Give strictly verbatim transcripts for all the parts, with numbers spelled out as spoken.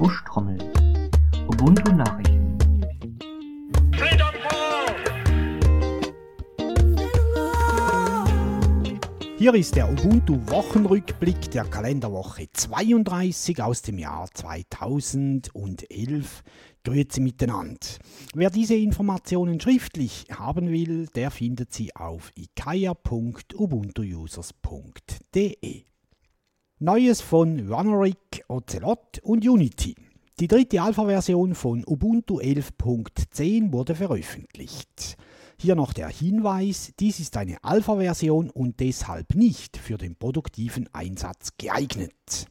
Buschtrommel. Ubuntu Nachrichten. Hier ist der Ubuntu-Wochenrückblick der Kalenderwoche zweiunddreißig aus dem Jahr zweitausendelf. Grüezi miteinander. Wer diese Informationen schriftlich haben will, der findet sie auf ikaya punkt ubuntu users punkt de. Neues von Runerick, Ocelot und Unity. Die dritte Alpha-Version von Ubuntu elf Punkt zehn wurde veröffentlicht. Hier noch der Hinweis, dies ist eine Alpha-Version und deshalb nicht für den produktiven Einsatz geeignet.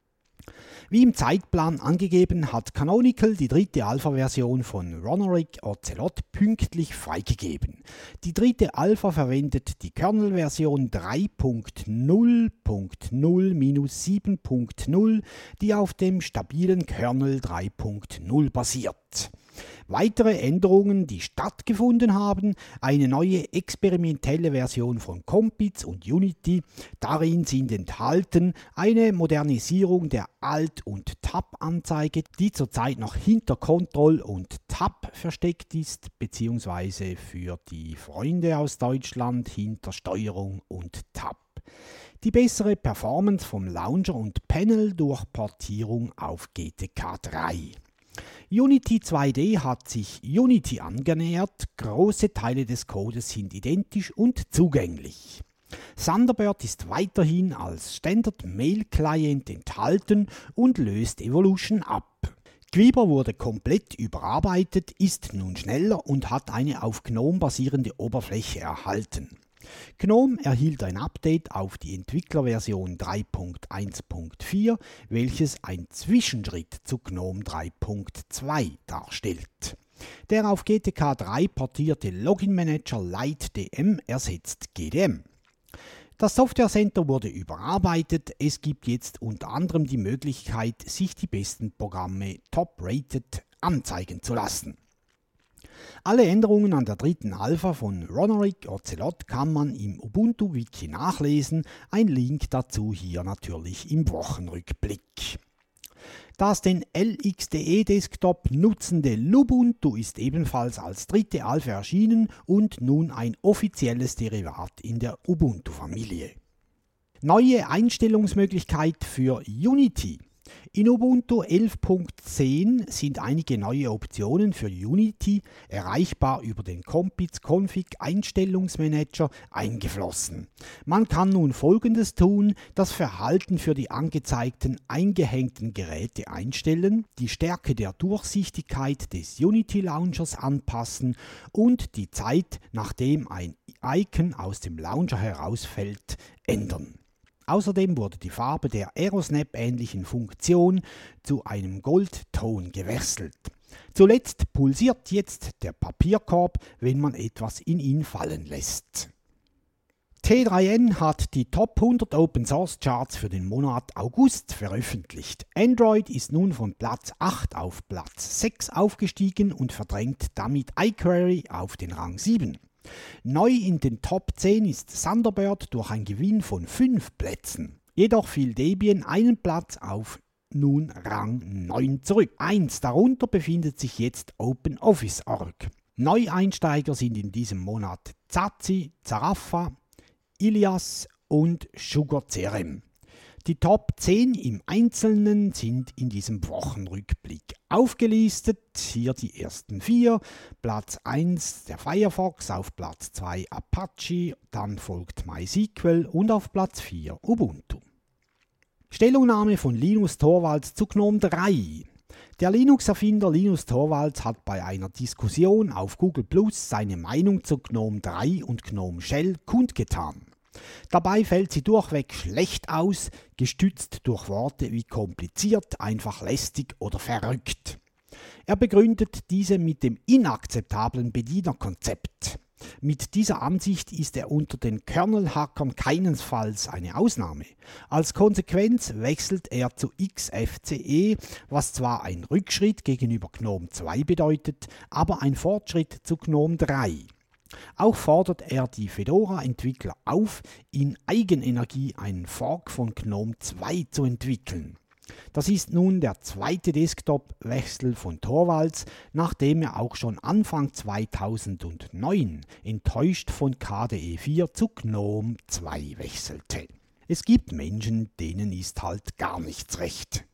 Wie im Zeitplan angegeben, hat Canonical die dritte Alpha-Version von Runerick Ocelot pünktlich freigegeben. Die dritte Alpha verwendet die Kernel-Version drei Punkt null Punkt null sieben Punkt null, die auf dem stabilen Kernel drei Punkt null basiert. Weitere Änderungen, die stattgefunden haben, eine neue experimentelle Version von Compiz und Unity. Darin sind enthalten eine Modernisierung der Alt- und Tab-Anzeige, die zurzeit noch hinter Ctrl und Tab versteckt ist, beziehungsweise für die Freunde aus Deutschland hinter Steuerung und Tab. Die bessere Performance vom Launcher und Panel durch Portierung auf G T K drei. Unity zwei D hat sich Unity angenähert, große Teile des Codes sind identisch und zugänglich. Thunderbird ist weiterhin als Standard-Mail-Client enthalten und löst Evolution ab. Quiber wurde komplett überarbeitet, ist nun schneller und hat eine auf GNOME basierende Oberfläche erhalten. GNOME erhielt ein Update auf die Entwicklerversion drei Punkt eins Punkt vier, welches ein Zwischenschritt zu GNOME drei Punkt zwei darstellt. Der auf G T K drei portierte Login Manager Lite D M ersetzt G D M. Das Software Center wurde überarbeitet, es gibt jetzt unter anderem die Möglichkeit, sich die besten Programme top-rated anzeigen zu lassen. Alle Änderungen an der dritten Alpha von Runerick Ocelot kann man im Ubuntu-Wiki nachlesen, ein Link dazu hier natürlich im Wochenrückblick. Das den L X D E-Desktop nutzende Lubuntu ist ebenfalls als dritte Alpha erschienen und nun ein offizielles Derivat in der Ubuntu-Familie. Neue Einstellungsmöglichkeit für Unity. In Ubuntu elf Punkt zehn sind einige neue Optionen für Unity, erreichbar über den Compiz Config Einstellungsmanager, eingeflossen. Man kann nun Folgendes tun: das Verhalten für die angezeigten eingehängten Geräte einstellen, die Stärke der Durchsichtigkeit des Unity Launchers anpassen und die Zeit, nachdem ein Icon aus dem Launcher herausfällt, ändern. Außerdem wurde die Farbe der Aerosnap-ähnlichen Funktion zu einem Goldton gewechselt. Zuletzt pulsiert jetzt der Papierkorb, wenn man etwas in ihn fallen lässt. T drei N hat die Top hundert Open Source Charts für den Monat August veröffentlicht. Android ist nun von Platz acht auf Platz sechs aufgestiegen und verdrängt damit iQuery auf den Rang sieben. Neu in den Top zehn ist Thunderbird durch einen Gewinn von fünf Plätzen. Jedoch fiel Debian einen Platz auf nun Rang neun zurück. Eins darunter befindet sich jetzt OpenOffice Punkt org. Neueinsteiger sind in diesem Monat Zazi, Zarafa, Ilias und Sugar C R M. Die Top zehn im Einzelnen sind in diesem Wochenrückblick aufgelistet. Hier die ersten vier. Platz eins der Firefox, auf Platz zwei Apache, dann folgt MySQL und auf Platz vier Ubuntu. Stellungnahme von Linus Torvalds zu GNOME drei. Der Linux-Erfinder Linus Torvalds hat bei einer Diskussion auf Google Plus seine Meinung zu GNOME drei und GNOME Shell kundgetan. Dabei fällt sie durchweg schlecht aus, gestützt durch Worte wie kompliziert, einfach lästig oder verrückt. Er begründet diese mit dem inakzeptablen Bedienerkonzept. Mit dieser Ansicht ist er unter den Kernel-Hackern keinesfalls eine Ausnahme. Als Konsequenz wechselt er zu X F C E, was zwar ein Rückschritt gegenüber GNOME zwei bedeutet, aber ein Fortschritt zu GNOME drei. Auch fordert er die Fedora-Entwickler auf, in Eigenenergie einen Fork von GNOME zwei zu entwickeln. Das ist nun der zweite Desktop-Wechsel von Torvalds, nachdem er auch schon Anfang zweitausendneun enttäuscht von K D E vier zu GNOME zwei wechselte. Es gibt Menschen, denen ist halt gar nichts recht.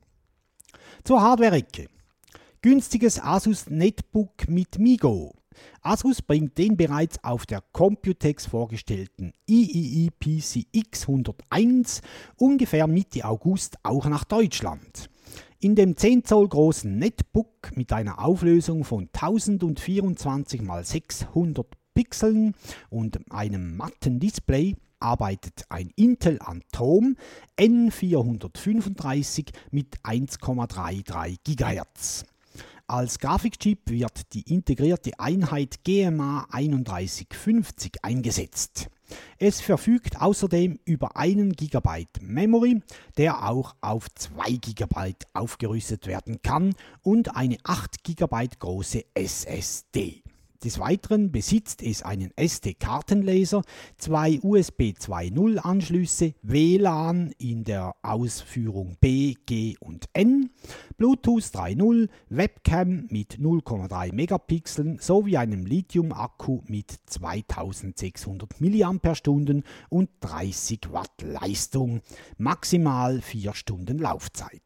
Zur Hardware-Ecke. Günstiges Asus Netbook mit MeeGo. Asus bringt den bereits auf der Computex vorgestellten I I I P C X hunderteins ungefähr Mitte August auch nach Deutschland. In dem zehn Zoll großen Netbook mit einer Auflösung von tausendvierundzwanzig mal sechshundert Pixeln und einem matten Display arbeitet ein Intel Atom N vierhundertfünfunddreißig mit eins Komma dreiunddreißig Gigahertz. Als Grafikchip wird die integrierte Einheit G M A einunddreißig fünfzig eingesetzt. Es verfügt außerdem über einen Gigabyte Memory, der auch auf zwei Gigabyte aufgerüstet werden kann, und eine acht Gigabyte große S S D. Des Weiteren besitzt es einen S D-Kartenleser, zwei U S B zwei Punkt null Anschlüsse, W LAN in der Ausführung B, G und N, Bluetooth drei Punkt null, Webcam mit null Komma drei Megapixeln sowie einem Lithium-Akku mit zweitausendsechshundert Milliampere-Stunden und dreißig Watt Leistung, maximal vier Stunden Laufzeit.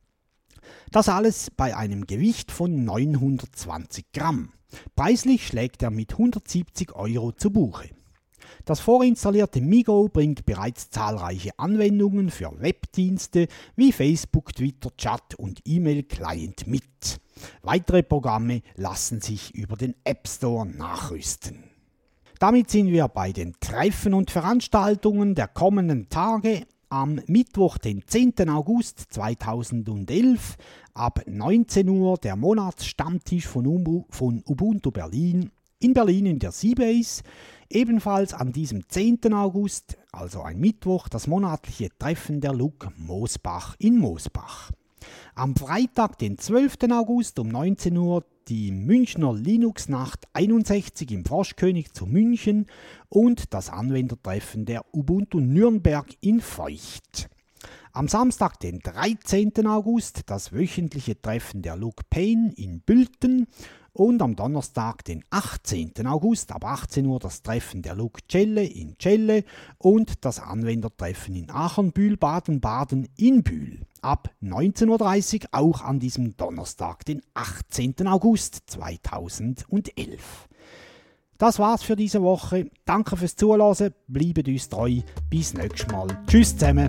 Das alles bei einem Gewicht von neunhundertzwanzig Gramm. Preislich schlägt er mit hundertsiebzig Euro zu Buche. Das vorinstallierte MeeGo bringt bereits zahlreiche Anwendungen für Webdienste wie Facebook, Twitter, Chat und E-Mail-Client mit. Weitere Programme lassen sich über den App Store nachrüsten. Damit sind wir bei den Treffen und Veranstaltungen der kommenden Tage. Am Mittwoch, den zehnten August zweitausendelf, ab neunzehn Uhr der Monatsstammtisch von, Umbu, von Ubuntu Berlin in Berlin in der Seabase. Ebenfalls an diesem zehnten August, also ein Mittwoch, das monatliche Treffen der L U G Mosbach in Mosbach. Am Freitag, den zwölften August um neunzehn Uhr die Münchner Linux-Nacht einundsechzig im Froschkönig zu München und das Anwendertreffen der Ubuntu Nürnberg in Feucht. Am Samstag, den dreizehnten August, das wöchentliche Treffen der L U G Pain in Bülten und am Donnerstag, den achtzehnten August, ab achtzehn Uhr das Treffen der L U G Celle in Celle und das Anwendertreffen in Achernbühl, Baden-Baden in Bühl. Ab neunzehn Uhr dreißig auch an diesem Donnerstag, den achtzehnten August zweitausendelf. Das war's für diese Woche. Danke fürs Zuhören, bleibt uns treu. Bis nächstes Mal. Tschüss zusammen.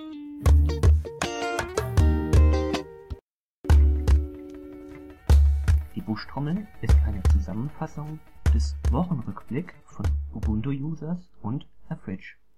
Die Buschtrommel ist eine Zusammenfassung des Wochenrückblick von Ubuntu-Users und A Fridge.